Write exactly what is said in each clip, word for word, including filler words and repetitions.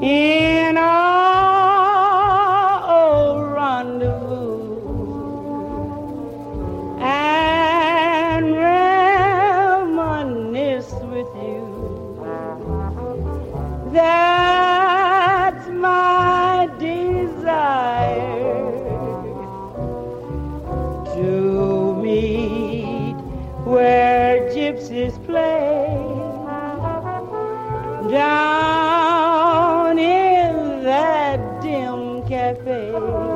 in our old rendezvous and reminisce with you. That's my desire, to meet where gypsies play down in that dim cafe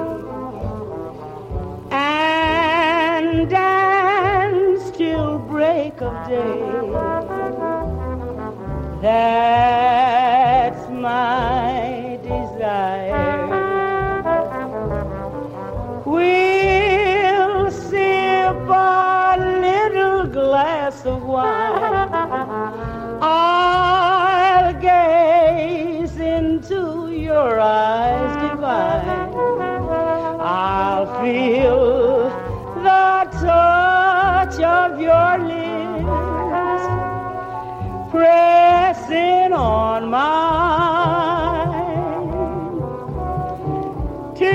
and dance till break of day. That's my desire. We'll sip a little glass of wine. I'll gaze into your eyes divine. I'll feel the touch of your lips pressing on mine, to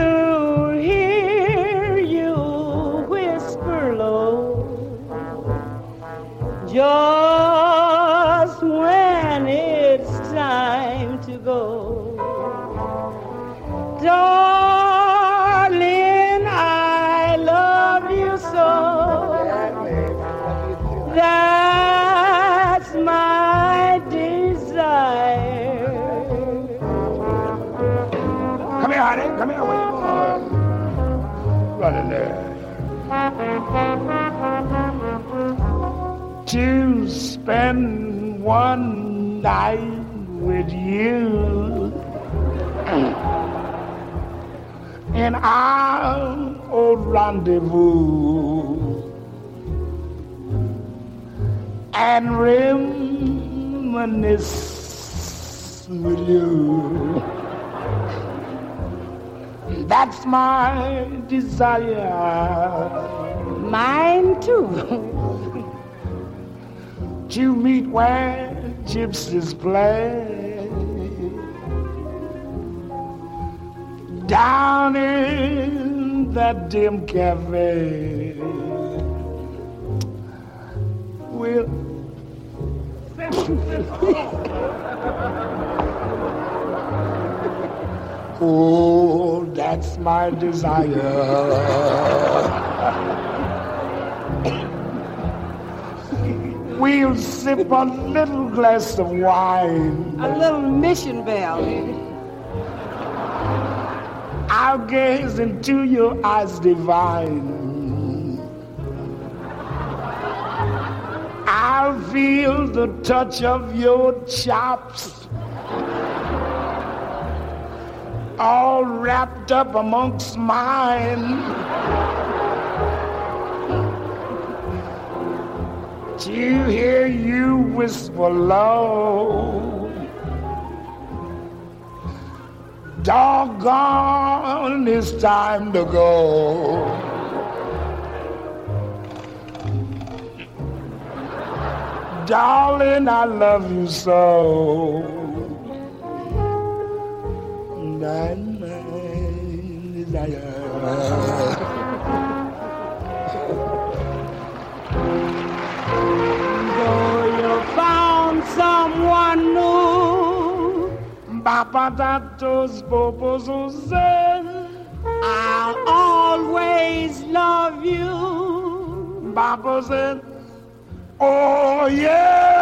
hear you whisper low just when it's time to go. Darling, I love you so. That's my desire. Come here, honey. Come here. Where you going? Running there. To spend one night with you in our old rendezvous and reminisce with you. That's my desire. Mine too. To meet where gypsies play down in that dim cafe. We'll oh, that's my desire. We'll sip a little glass of wine. A little mission bell. I'll gaze into your eyes divine. I'll feel the touch of your chops, all wrapped up amongst mine. To hear you whisper low, doggone, it's time to go. Darling, I love you so. That's my desire. Someone new, Bapadatos Popozos, I'll always love you. Bapos, oh yeah.